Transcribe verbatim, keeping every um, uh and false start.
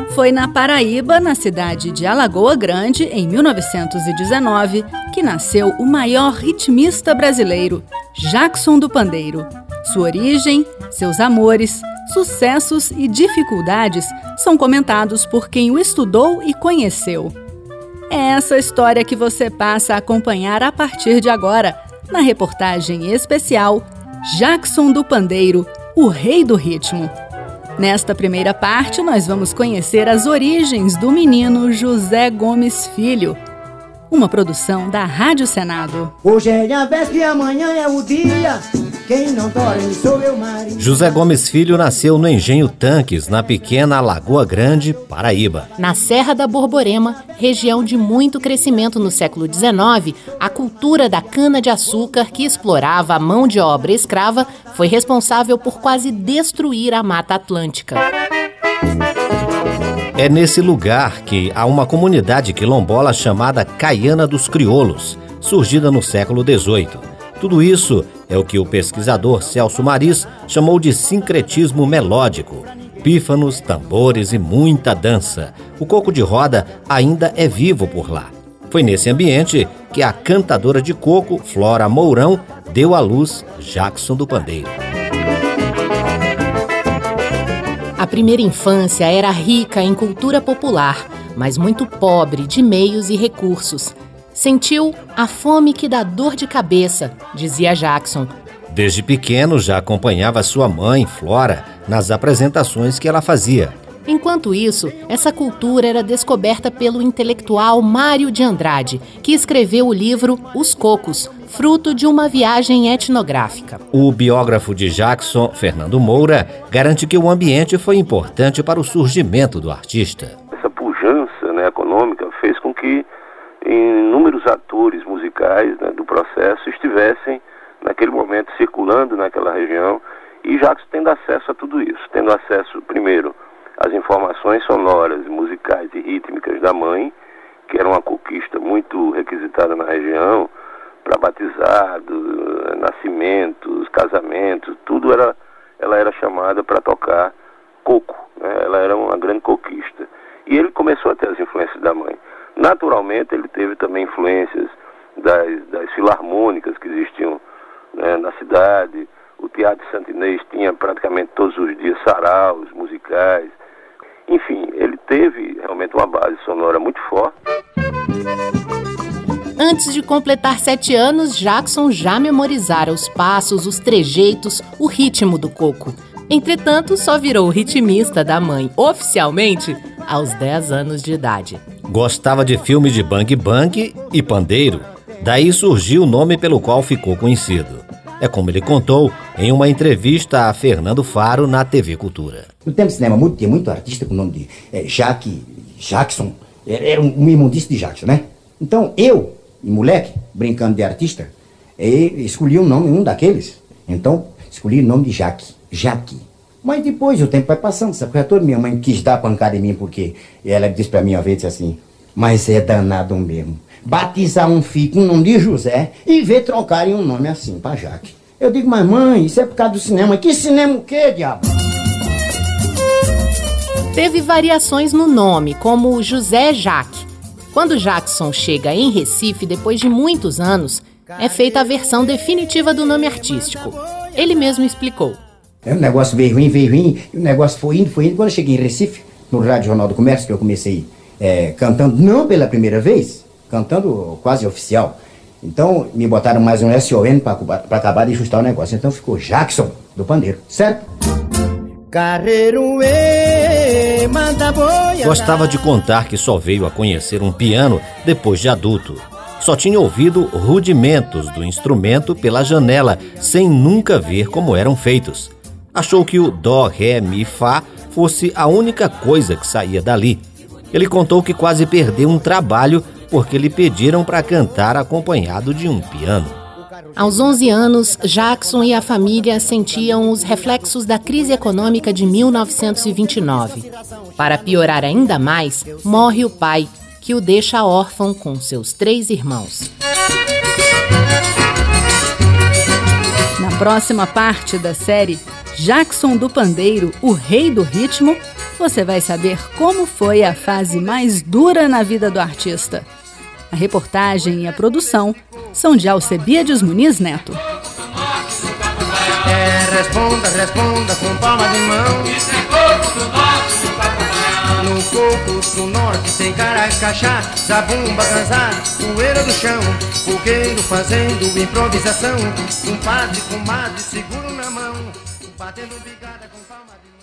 Foi na Paraíba, na cidade de Alagoa Grande, em mil novecentos e dezenove, que nasceu o maior ritmista brasileiro, Jackson do Pandeiro. Sua origem, seus amores, sucessos e dificuldades são comentados por quem o estudou e conheceu. É essa história que você passa a acompanhar a partir de agora, na reportagem especial Jackson do Pandeiro, o rei do ritmo. Nesta primeira parte, nós vamos conhecer as origens do menino José Gomes Filho, uma produção da Rádio Senado. Hoje é a véspera e amanhã é o dia, quem não dorme sou eu, Maria. José Gomes Filho nasceu no Engenho Tanques, na pequena Alagoa Grande, Paraíba. Na Serra da Borborema, região de muito crescimento no século dezenove, a cultura da cana-de-açúcar, que explorava a mão de obra escrava, foi responsável por quase destruir a Mata Atlântica. É nesse lugar que há uma comunidade quilombola chamada Caiana dos Crioulos, surgida no século dezoito. Tudo isso é o que o pesquisador Celso Maris chamou de sincretismo melódico. Pífanos, tambores e muita dança. O coco de roda ainda é vivo por lá. Foi nesse ambiente que a cantadora de coco, Flora Mourão, deu à luz Jackson do Pandeiro. A primeira infância era rica em cultura popular, mas muito pobre de meios e recursos. Sentiu a fome que dá dor de cabeça, dizia Jackson. Desde pequeno já acompanhava sua mãe, Flora, nas apresentações que ela fazia. Enquanto isso, essa cultura era descoberta pelo intelectual Mário de Andrade, que escreveu o livro Os Cocos, fruto de uma viagem etnográfica. O biógrafo de Jackson, Fernando Moura, garante que o ambiente foi importante para o surgimento do artista. Essa pujança, né, econômica fez com que inúmeros atores musicais, né, do processo estivessem naquele momento circulando naquela região, e Jackson tendo acesso a tudo isso, tendo acesso primeiro às informações sonoras, musicais e rítmicas da mãe, que era uma conquista muito requisitada na região, para batizado, nascimentos, casamentos, tudo era, ela era chamada para tocar coco, né? Ela era uma grande coquista. E ele começou a ter as influências da mãe. Naturalmente, ele teve também influências das, das filarmônicas que existiam, né, na cidade. O Teatro Santo Inês tinha praticamente todos os dias saraus musicais. Enfim, ele teve realmente uma base sonora muito forte. Antes de completar sete anos, Jackson já memorizara os passos, os trejeitos, o ritmo do coco. Entretanto, só virou ritmista da mãe, oficialmente, aos dez anos de idade. Gostava de filmes de bang bang e pandeiro. Daí surgiu o nome pelo qual ficou conhecido. É como ele contou em uma entrevista a Fernando Faro na T V Cultura. No tempo do cinema, muito, tinha muito artista com o nome de é, Jack, Jackson. Era um imundice de Jackson, né? Então, eu, moleque, brincando de artista, escolhi um nome, um daqueles. Então, escolhi o nome de Jack. Jack. Mas depois o tempo vai passando, sabe? Porque toda minha mãe quis dar pancada em mim, porque ela disse pra mim uma vez assim, mas é danado mesmo. Batizar um filho com o nome de José e ver trocarem um nome assim pra Jaque. Eu digo, mas mãe, isso é por causa do cinema. Que cinema o quê, diabo? Teve variações no nome, como José Jaque. Quando Jackson chega em Recife, depois de muitos anos, é feita a versão definitiva do nome artístico. Ele mesmo explicou. É, o negócio veio ruim, veio ruim, e o negócio foi indo, foi indo. Quando eu cheguei em Recife, no Rádio Jornal do Comércio, que eu comecei é, cantando, não pela primeira vez, cantando quase oficial. Então, me botaram mais um S O N para acabar de ajustar o negócio. Então ficou Jackson do Pandeiro, certo? Gostava de contar que só veio a conhecer um piano depois de adulto. Só tinha ouvido rudimentos do instrumento pela janela, sem nunca ver como eram feitos. Achou que o dó, ré, mi, fá fosse a única coisa que saía dali. Ele contou que quase perdeu um trabalho porque lhe pediram para cantar acompanhado de um piano. Aos onze anos, Jackson e a família sentiam os reflexos da crise econômica de mil novecentos e vinte e nove. Para piorar ainda mais, morre o pai, que o deixa órfão com seus três irmãos. Na próxima parte da série, Jackson do Pandeiro, o rei do ritmo, você vai saber como foi a fase mais dura na vida do artista. A reportagem e a produção são de Alcebiades Muniz Neto. É, responda, responda com palma de mão. Isso é coco do norte do Papaião. No coco do norte tem Caracachá, zabumba, ganzá, poeira do chão, fogueiro fazendo improvisação, um padre com madre seguro na mão, batendo bigada com palma de mão.